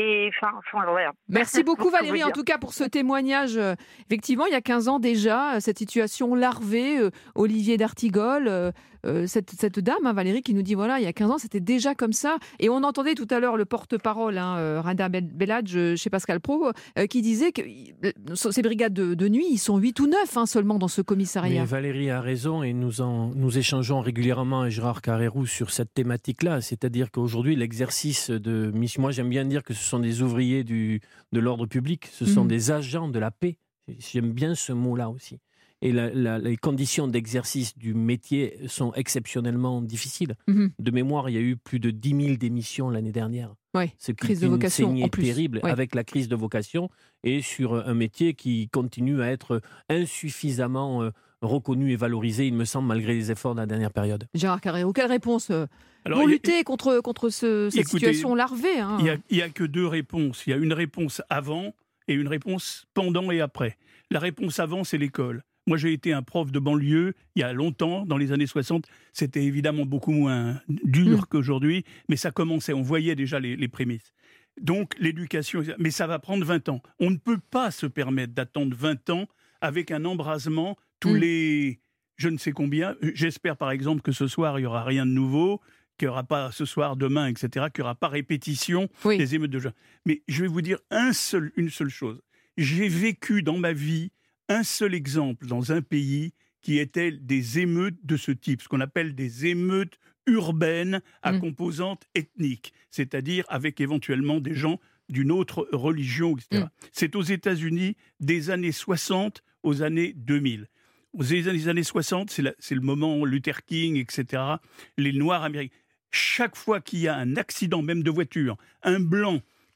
voilà. Merci beaucoup Valérie, en tout cas pour ce témoignage. Effectivement, il y a 15 ans déjà, cette situation larvée, Olivier D'Artigol, cette dame, Valérie, qui nous dit, voilà, il y a 15 ans, c'était déjà comme ça. Et on entendait tout à l'heure le porte-parole, Rada Belladj, chez Pascal Praud, qui disait que ces brigades de nuit, ils sont 8 ou 9 seulement dans ce commissariat. Mais Valérie a raison et nous échangeons régulièrement avec Gérard Carrérou sur cette thématique-là. C'est-à-dire qu'aujourd'hui, l'exercice de mission, moi j'aime bien dire que ce sont des ouvriers de l'ordre public, ce sont des agents de la paix. J'aime bien ce mot-là aussi. Et les conditions d'exercice du métier sont exceptionnellement difficiles. De mémoire, il y a eu plus de 10 000 démissions l'année dernière. Ce qui est une saignée terrible avec la crise de vocation et sur un métier qui continue à être insuffisamment reconnu et valorisé, il me semble, malgré les efforts de la dernière période. Gérard Carrérou, quelle réponse pour lutter contre cette situation larvée Il n'y a que 2 réponses. Il y a une réponse avant et une réponse pendant et après. La réponse avant, c'est l'école. Moi, j'ai été un prof de banlieue il y a longtemps, dans les années 60. C'était évidemment beaucoup moins dur qu'aujourd'hui, mais ça commençait, on voyait déjà les prémices. Donc, l'éducation, mais ça va prendre 20 ans. On ne peut pas se permettre d'attendre 20 ans avec un embrasement tous les je ne sais combien. J'espère, par exemple, que ce soir, il n'y aura rien de nouveau, qu'il n'y aura pas ce soir, demain, etc., qu'il n'y aura pas répétition des émeutes de juin. Mais je vais vous dire une seule chose. J'ai vécu dans ma vie un seul exemple dans un pays qui était des émeutes de ce type, ce qu'on appelle des émeutes urbaines à composante ethnique, c'est-à-dire avec éventuellement des gens d'une autre religion, etc. C'est aux États-Unis des années 60 aux années 2000. Aux années 60, c'est le moment Luther King, etc., les Noirs américains. Chaque fois qu'il y a un accident, même de voiture, un blanc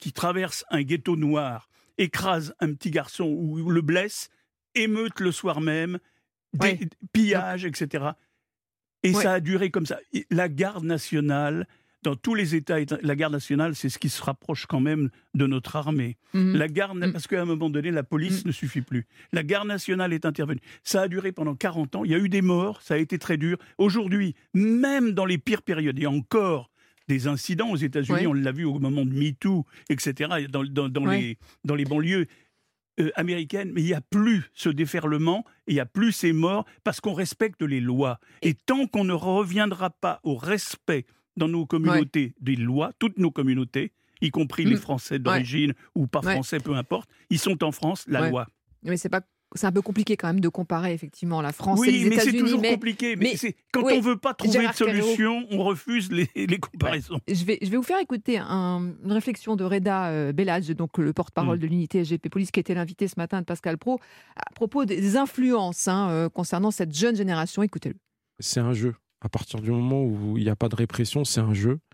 qui traverse un ghetto noir, écrase un petit garçon ou le blesse, émeute le soir même, pillages, etc. Et ça a duré comme ça. La garde nationale, dans tous les États, la garde nationale, c'est ce qui se rapproche quand même de notre armée. La garde, parce qu'à un moment donné, la police ne suffit plus. La garde nationale est intervenue. Ça a duré pendant 40 ans. Il y a eu des morts, ça a été très dur. Aujourd'hui, même dans les pires périodes, il y a encore des incidents aux États-Unis. On l'a vu au moment de MeToo, etc., dans les banlieues américaine, mais il n'y a plus ce déferlement, il n'y a plus ces morts, parce qu'on respecte les lois. Et tant qu'on ne reviendra pas au respect dans nos communautés des lois, toutes nos communautés, y compris les Français d'origine ou pas français, peu importe, ils sont en France, la loi. Mais c'est un peu compliqué quand même de comparer effectivement la France et les États-Unis. Oui, mais c'est toujours compliqué. Mais quand on ne veut pas trouver de solution, on refuse les comparaisons. Je vais vous faire écouter une réflexion de Reda Belhadj, donc le porte-parole de l'unité SGP Police, qui était l'invité ce matin de Pascal Praud, à propos des influences concernant cette jeune génération. Écoutez-le. C'est un jeu. À partir du moment où il n'y a pas de répression, c'est un jeu.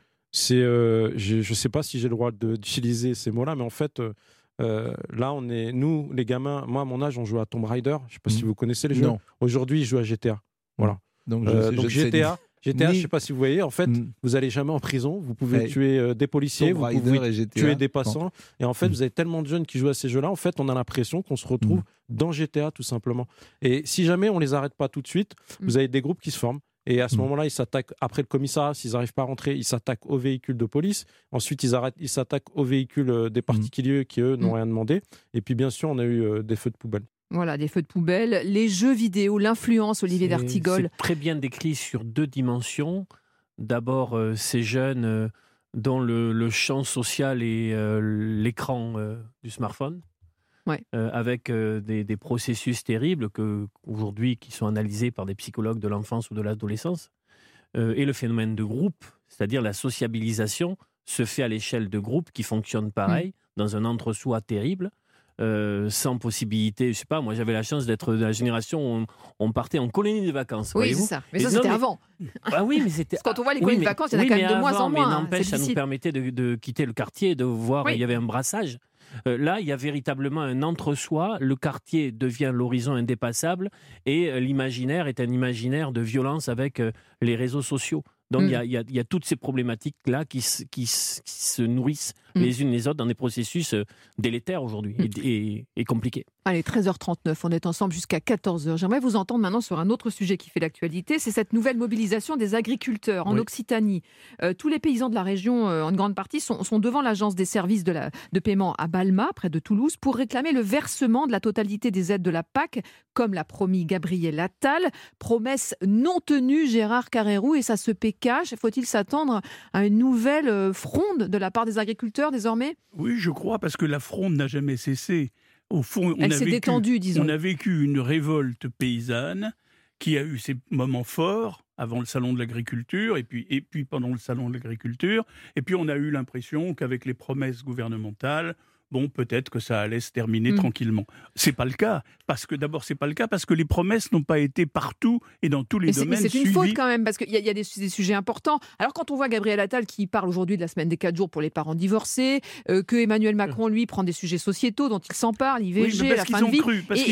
Je ne sais pas si j'ai le droit d'utiliser ces mots-là, mais en fait... là, nous, les gamins, moi à mon âge, on joue à Tomb Raider. Je ne sais pas si vous connaissez les jeux. Aujourd'hui, je joue à GTA. Voilà. Donc GTA, je ne sais pas si vous voyez, en fait, vous n'allez jamais en prison. Vous pouvez tuer des policiers, vous pouvez tuer des passants. Et en fait, vous avez tellement de jeunes qui jouent à ces jeux-là. En fait, on a l'impression qu'on se retrouve dans GTA, tout simplement. Et si jamais on ne les arrête pas tout de suite, vous avez des groupes qui se forment. Et à ce moment-là, ils s'attaquent, après le commissariat, s'ils n'arrivent pas à rentrer, ils s'attaquent aux véhicules de police. Ensuite, ils s'attaquent aux véhicules des particuliers qui, eux, n'ont rien demandé. Et puis, bien sûr, on a eu des feux de poubelle. Voilà, des feux de poubelle. Les jeux vidéo, l'influence, Olivier d'Artigol. C'est très bien décrit sur 2 dimensions. D'abord, ces jeunes dont le champ social est l'écran du smartphone. Avec des processus terribles aujourd'hui qui sont analysés par des psychologues de l'enfance ou de l'adolescence. Et le phénomène de groupe, c'est-à-dire la sociabilisation, se fait à l'échelle de groupes qui fonctionnent pareil, dans un entre-soi terrible, sans possibilité. Je sais pas, moi j'avais la chance d'être de la génération où on partait en colonie de vacances. Oui, c'est ça. Mais ça, c'était avant. Ah oui, mais c'était. Quand on voit les colonies de vacances, il y en a quand même de moins en moins. Mais n'empêche, ça nous permettait de quitter le quartier, de voir, il y avait un brassage. Là, il y a véritablement un entre-soi. Le quartier devient l'horizon indépassable et l'imaginaire est un imaginaire de violence avec les réseaux sociaux. Donc, il y a toutes ces problématiques-là qui se nourrissent les unes les autres dans des processus délétères aujourd'hui et compliqués. Allez, 13h39, on est ensemble jusqu'à 14h. J'aimerais vous entendre maintenant sur un autre sujet qui fait l'actualité, c'est cette nouvelle mobilisation des agriculteurs en Occitanie. Tous les paysans de la région, en grande partie, sont devant l'agence des services de paiement à Balma, près de Toulouse, pour réclamer le versement de la totalité des aides de la PAC, comme l'a promis Gabriel Attal. Promesse non tenue, Gérard Carrérou, et ça se cache. Faut-il s'attendre à une nouvelle fronde de la part des agriculteurs désormais ? Oui, je crois, parce que la fronde n'a jamais cessé. Au fond, elle s'est détendue, disons. On a vécu une révolte paysanne qui a eu ses moments forts avant le salon de l'agriculture et puis pendant le salon de l'agriculture. Et puis on a eu l'impression qu'avec les promesses gouvernementales, peut-être que ça allait se terminer tranquillement. C'est pas le cas, parce que les promesses n'ont pas été partout et dans tous les domaines suivis. C'est une faute quand même, parce qu'il y a des sujets importants. Alors quand on voit Gabriel Attal qui parle aujourd'hui de la semaine des 4 jours pour les parents divorcés, que Emmanuel Macron, lui, prend des sujets sociétaux dont il s'en parle, IVG, la fin de vie,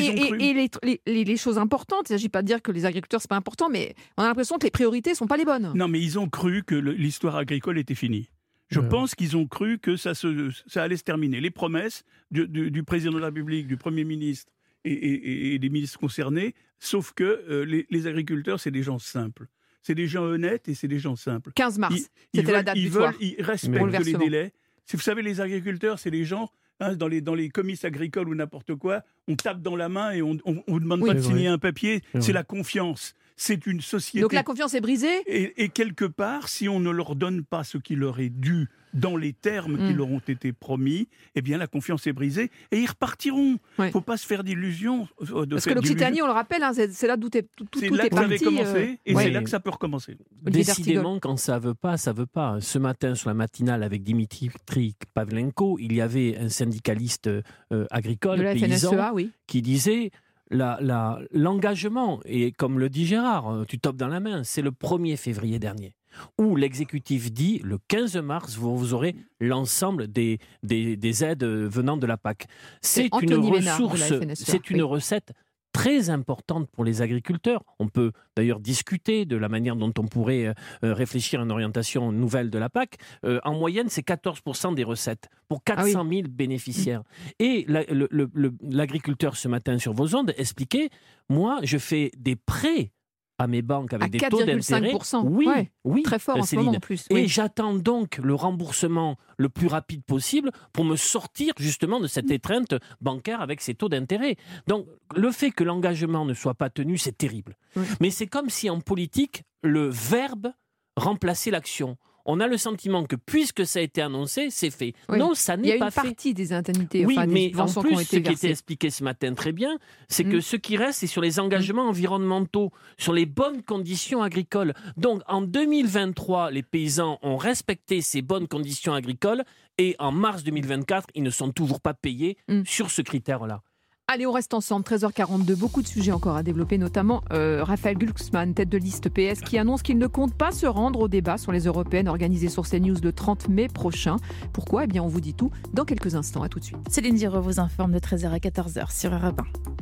et les choses importantes. Il ne s'agit pas de dire que les agriculteurs, c'est pas important, mais on a l'impression que les priorités sont pas les bonnes. Non, mais ils ont cru que l'histoire agricole était finie. Je pense qu'ils ont cru que ça allait se terminer. Les promesses du président de la République, du Premier ministre et des ministres concernés, sauf que les agriculteurs, c'est des gens simples. C'est des gens honnêtes et c'est des gens simples. 15 mars, c'était la date butoir. Ils respectent les délais. Vous savez, les agriculteurs, c'est les gens, dans les comices agricoles ou n'importe quoi, on tape dans la main et on ne demande pas de signer un papier. C'est la confiance. C'est une société. Donc la confiance est brisée. Et quelque part, si on ne leur donne pas ce qui leur est dû dans les termes qui leur ont été promis, eh bien la confiance est brisée et ils repartiront. Il ne faut pas se faire d'illusions. Parce que l'Occitanie, on le rappelle, c'est là d'où tout est parti. C'est là que ça avait commencé et c'est là que ça peut recommencer. Décidément, quand ça veut pas, ça veut pas. Ce matin, sur la matinale avec Dimitri Pavlenko, il y avait un syndicaliste agricole, de la paysan, FNSEA, qui disait... L'engagement, et comme le dit Gérard, tu topes dans la main, c'est le 1er février dernier. où l'exécutif dit le 15 mars, vous aurez l'ensemble des aides venant de la PAC. C'est une ressource, c'est une recette très importante pour les agriculteurs. On peut d'ailleurs discuter de la manière dont on pourrait réfléchir à une orientation nouvelle de la PAC. En moyenne, c'est 14% des recettes pour 400 000 bénéficiaires. Et l'agriculteur ce matin sur vos ondes expliquait, moi je fais des prêts à mes banques avec des taux d'intérêt. Oui, très fort en ce moment en plus. Et j'attends donc le remboursement le plus rapide possible pour me sortir justement de cette étreinte bancaire avec ces taux d'intérêt. Donc le fait que l'engagement ne soit pas tenu, c'est terrible. Mais c'est comme si en politique, le verbe remplaçait l'action. On a le sentiment que puisque ça a été annoncé, c'est fait. Non, ça n'est pas fait. Il y a une partie des indemnités, mais des subventions en plus, qui ont été ce qui était versées. expliqué ce matin très bien, c'est que ce qui reste, c'est sur les engagements environnementaux, sur les bonnes conditions agricoles. Donc, en 2023, les paysans ont respecté ces bonnes conditions agricoles et en mars 2024, ils ne sont toujours pas payés sur ce critère-là. Allez, on reste ensemble, 13h42, beaucoup de sujets encore à développer, notamment Raphaël Glucksmann, tête de liste PS, qui annonce qu'il ne compte pas se rendre au débat sur les européennes organisées sur CNews le 30 mai prochain. Pourquoi ? Eh bien, on vous dit tout dans quelques instants. À tout de suite. Céline Giraud vous informe de 13h à 14h sur Europe 1.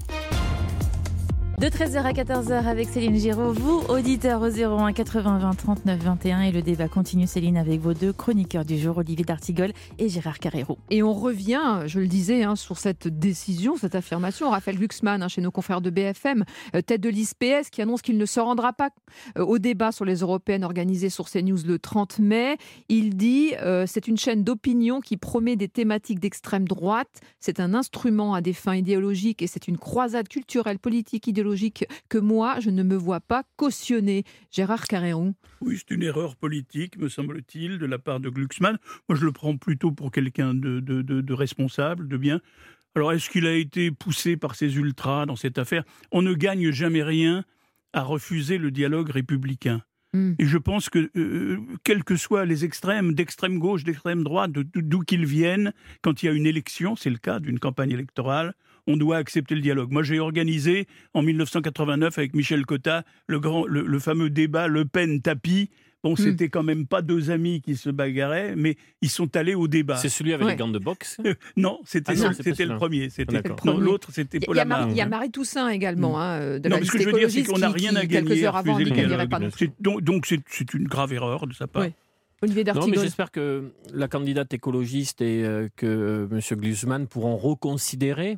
De 13h à 14h avec Céline Giraud, vous, auditeurs au 01 80 20 39 21. Et le débat continue, Céline, avec vos deux chroniqueurs du jour, Olivier D'Artigol et Gérard Carrérou. Et on revient, je le disais, sur cette décision, cette affirmation. Raphaël Glucksmann, chez nos confrères de BFM, tête de liste PS, qui annonce qu'il ne se rendra pas au débat sur les européennes organisées sur CNews le 30 mai. Il dit c'est une chaîne d'opinion qui promet des thématiques d'extrême droite. C'est un instrument à des fins idéologiques et c'est une croisade culturelle, politique, idéologique que moi, je ne me vois pas cautionner. Gérard Carrérou. Oui, c'est une erreur politique, me semble-t-il, de la part de Glucksmann. Moi, je le prends plutôt pour quelqu'un de responsable, de bien. Alors, est-ce qu'il a été poussé par ces ultras dans cette affaire ? On ne gagne jamais rien à refuser le dialogue républicain. Et je pense que, quels que soient les extrêmes, d'extrême gauche, d'extrême droite, d'où qu'ils viennent, quand il y a une élection, c'est le cas d'une campagne électorale, on doit accepter le dialogue. Moi, j'ai organisé, en 1989, avec Michel Cotta, le fameux débat Le Pen-Tapie. Bon, c'était quand même pas deux amis qui se bagarraient, mais ils sont allés au débat. C'est celui avec les gants de boxe ? Non, c'était le premier. Non, l'autre, c'était Paul Amar. Il y a Marie Toussaint également, de la liste ce que je veux dire, c'est qu'on n'a rien à gagner quelques heures à avant, refuser dit qu'elle n'irait pas non plus. Donc, c'est une grave erreur de sa part. Olivier D'Artigol. Non, mais j'espère que la candidate écologiste et que M. Glucksmann pourront reconsidérer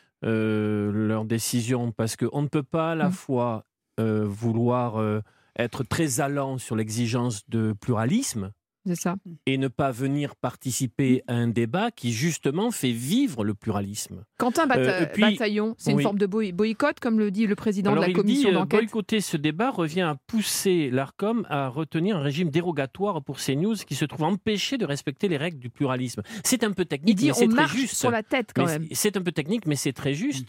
leur décision, parce qu'on ne peut pas à la fois vouloir être très allant sur l'exigence de pluralisme C'est ça. Et ne pas venir participer à un débat qui, justement, fait vivre le pluralisme. Quentin Bataillon, c'est une forme de boycott, comme le dit le président de la commission d'enquête. Boycotter ce débat revient à pousser l'ARCOM à retenir un régime dérogatoire pour CNews qui se trouve empêché de respecter les règles du pluralisme. C'est un peu technique, mais c'est très juste. On marche sur la tête, quand même. C'est un peu technique, mais c'est très juste.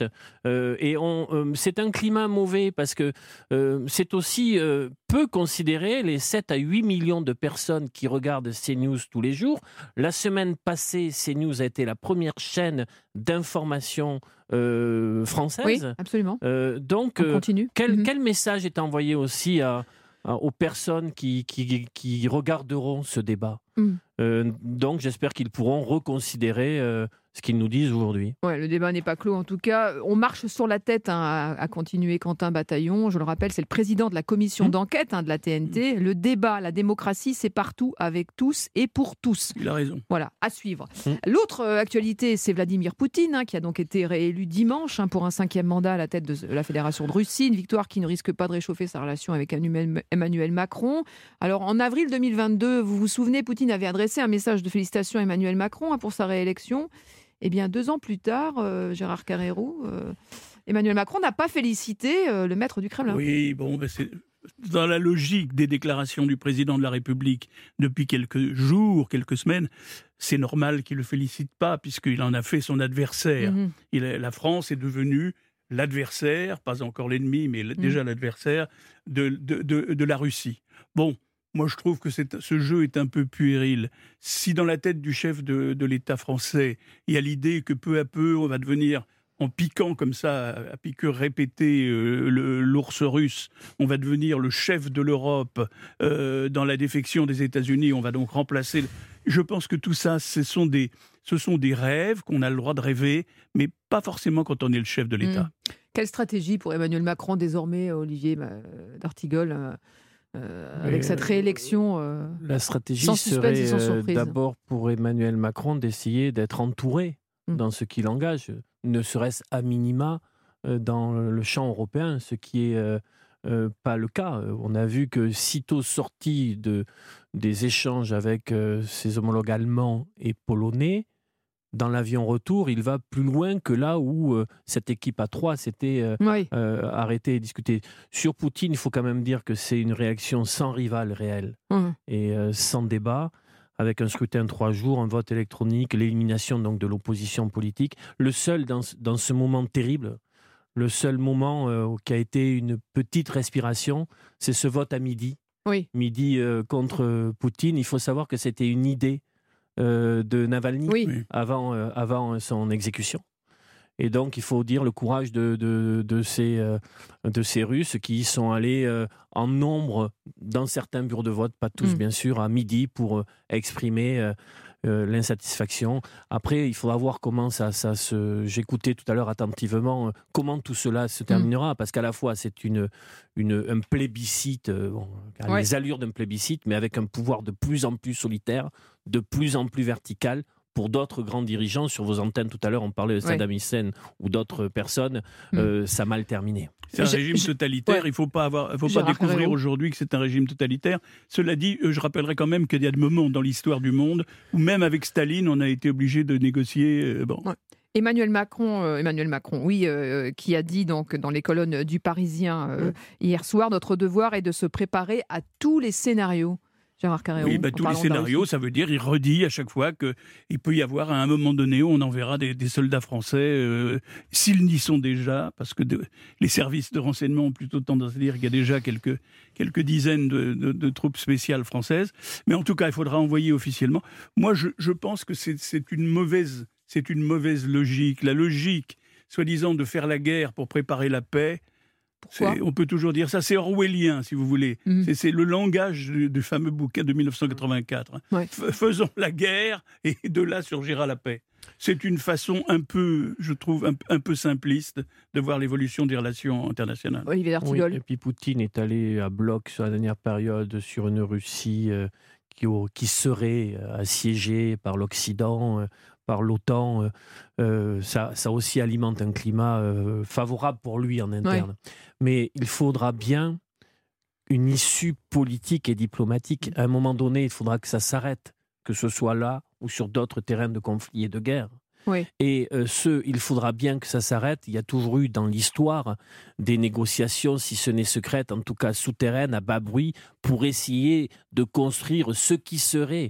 C'est un climat mauvais, parce que c'est aussi peu considérer les 7 à 8 millions de personnes qui regardent CNews tous les jours. La semaine passée, CNews a été la première chaîne d'information française. Oui, absolument. Donc, on continue. Quel message est envoyé aussi aux personnes qui regarderont ce débat? Donc, j'espère qu'ils pourront reconsidérer ce qu'ils nous disent aujourd'hui. Ouais, le débat n'est pas clos. En tout cas, on marche sur la tête, à continuer. Quentin Bataillon, je le rappelle, c'est le président de la commission d'enquête de la TNT. Le débat, la démocratie, c'est partout, avec tous et pour tous. Il a raison. Voilà, à suivre. L'autre actualité, c'est Vladimir Poutine, qui a donc été réélu dimanche pour un 5e mandat à la tête de la Fédération de Russie. Une victoire qui ne risque pas de réchauffer sa relation avec Emmanuel Macron. Alors, en avril 2022, vous vous souvenez, Poutine avait adressé un message de félicitations à Emmanuel Macron pour sa réélection. Eh bien, 2 ans plus tard, Gérard Carrérou, Emmanuel Macron n'a pas félicité le maître du Kremlin. Oui, bon, c'est dans la logique des déclarations du président de la République depuis quelques jours, quelques semaines. C'est normal qu'il ne le félicite pas, puisqu'il en a fait son adversaire. La France est devenue l'adversaire, pas encore l'ennemi, mais déjà l'adversaire de la Russie. Bon. Moi, je trouve que ce jeu est un peu puéril. Si dans la tête du chef de l'État français, il y a l'idée que peu à peu, on va devenir en piquant comme ça, à piqûre répétée, l'ours russe, on va devenir le chef de l'Europe dans la défection des États-Unis, on va donc remplacer... Je pense que tout ça, ce sont des rêves qu'on a le droit de rêver, mais pas forcément quand on est le chef de l'État. Quelle stratégie pour Emmanuel Macron désormais, Olivier d'Artigol, avec cette réélection La stratégie sans suspense et sans serait surprise. d'abord pour Emmanuel Macron d'essayer d'être entouré dans ce qu'il engage, ne serait-ce à minima dans le champ européen, ce qui est pas le cas. On a vu que sitôt sorti des échanges avec ses homologues allemands et polonais, dans l'avion retour, il va plus loin que là où cette équipe à 3 s'était arrêtée et discutée. Sur Poutine, il faut quand même dire que c'est une réaction sans rival réel et sans débat, avec un scrutin 3 jours, un vote électronique, l'élimination donc de l'opposition politique. Le seul dans ce moment terrible, le seul moment qui a été une petite respiration, c'est ce vote à midi. Midi contre Poutine. Il faut savoir que c'était une idée de Navalny avant son exécution. Et donc, il faut dire le courage de ces Russes qui sont allés en nombre dans certains bureaux de vote, pas tous bien sûr, à midi pour exprimer l'insatisfaction. Après, il faudra voir comment j'écoutais tout à l'heure attentivement comment tout cela se terminera, parce qu'à la fois c'est un plébiscite, les allures d'un plébiscite, mais avec un pouvoir de plus en plus solitaire, de plus en plus vertical. Pour d'autres grands dirigeants, sur vos antennes tout à l'heure, on parlait de Saddam Hussein ou d'autres personnes, ça a mal terminé. C'est un régime totalitaire, il ne faut pas découvrir aujourd'hui que c'est un régime totalitaire. Cela dit, je rappellerai quand même qu'il y a des moments dans l'histoire du monde où même avec Staline, on a été obligé de négocier. Emmanuel Macron, qui a dit donc dans les colonnes du Parisien hier soir, notre devoir est de se préparer à tous les scénarios. Gérard Carreyrou. Oui, tous les scénarios, ça veut dire, il redit à chaque fois qu'il peut y avoir à un moment donné où on enverra des soldats français, s'ils n'y sont déjà, parce que les services de renseignement ont plutôt tendance à dire qu'il y a déjà quelques dizaines de troupes spéciales françaises. Mais en tout cas, il faudra envoyer officiellement. Moi, je pense que c'est une mauvaise logique. La logique, soi-disant, de faire la guerre pour préparer la paix, on peut toujours dire ça, c'est orwellien, si vous voulez. C'est le langage du fameux bouquin de 1984. Faisons la guerre et de là surgira la paix. C'est une façon un peu, je trouve, un peu simpliste de voir l'évolution des relations internationales. Olivier d'Artigol. Et puis Poutine est allé à bloc sur la dernière période sur une Russie qui serait assiégée par l'Occident, par l'OTAN. Ça aussi alimente un climat favorable pour lui en interne. Mais il faudra bien une issue politique et diplomatique. À un moment donné, il faudra que ça s'arrête, que ce soit là ou sur d'autres terrains de conflit et de guerre. Et il faudra bien que ça s'arrête. Il y a toujours eu dans l'histoire des négociations, si ce n'est secrètes, en tout cas souterraines, à bas bruit, pour essayer de construire ce qui serait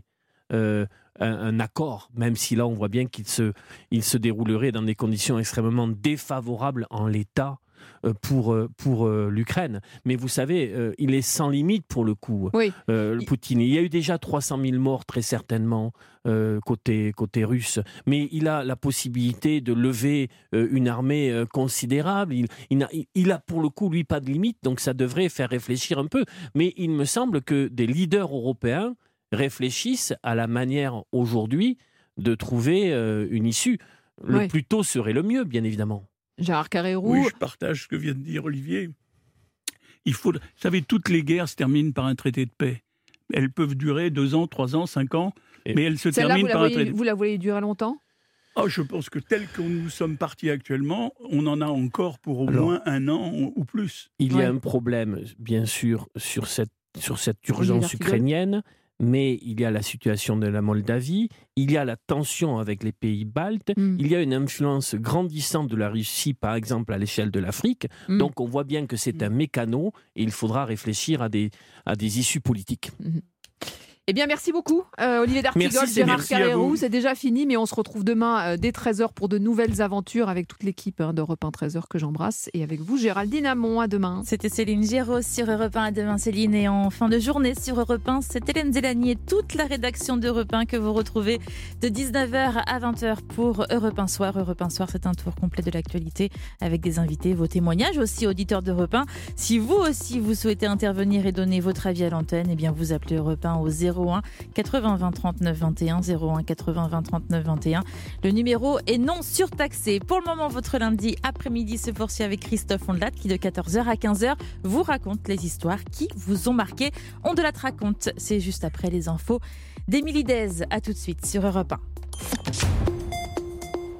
un accord, même si là on voit bien qu'il se déroulerait dans des conditions extrêmement défavorables en l'état pour l'Ukraine. Mais vous savez, il est sans limite pour le coup, Poutine. Il y a eu déjà 300 000 morts très certainement côté russe, mais il a la possibilité de lever une armée considérable. Il a pour le coup, lui, pas de limite, donc ça devrait faire réfléchir un peu. Mais il me semble que des leaders européens réfléchissent à la manière aujourd'hui de trouver une issue. Le plus tôt serait le mieux, bien évidemment. Gérard Carreyrou. Oui, je partage ce que vient de dire Olivier. Vous savez, toutes les guerres se terminent par un traité de paix. Elles peuvent durer 2 ans, 3 ans, 5 ans, mais elles se terminent par un traité de paix. Vous la voyez durer longtemps ? Je pense que tel que nous sommes partis actuellement, on en a encore pour au moins 1 an ou plus. Il y a un problème, bien sûr, sur cette urgence ukrainienne. Mais il y a la situation de la Moldavie, il y a la tension avec les pays baltes, il y a une influence grandissante de la Russie, par exemple, à l'échelle de l'Afrique. Donc on voit bien que c'est un mécano et il faudra réfléchir à des issues politiques. Eh bien, merci beaucoup, Olivier d'Artigol, Gérard Carrérou. C'est déjà fini, mais on se retrouve demain dès 13h pour de nouvelles aventures avec toute l'équipe d'Europe 1 13h que j'embrasse. Et avec vous, Géraldine Hamon. À demain. C'était Céline Géraud sur Europe 1. À demain, Céline. Et en fin de journée sur Europe 1, c'est Hélène Zélani et toute la rédaction d'Europe 1 que vous retrouvez de 19h à 20h pour Europe 1 Soir. Europe 1 Soir, c'est un tour complet de l'actualité avec des invités, vos témoignages aussi, auditeurs d'Europe 1. Si vous aussi, vous souhaitez intervenir et donner votre avis à l'antenne, eh bien, vous appelez Europe 1 au 01 80 20 39 21, 01 80 20 39 21. Le numéro est non surtaxé. Pour le moment, votre lundi après-midi se poursuit avec Christophe Ondelat qui, de 14h à 15h, vous raconte les histoires qui vous ont marqué. Ondelat raconte, c'est juste après les infos d'Émilie Dez. À tout de suite sur Europe 1.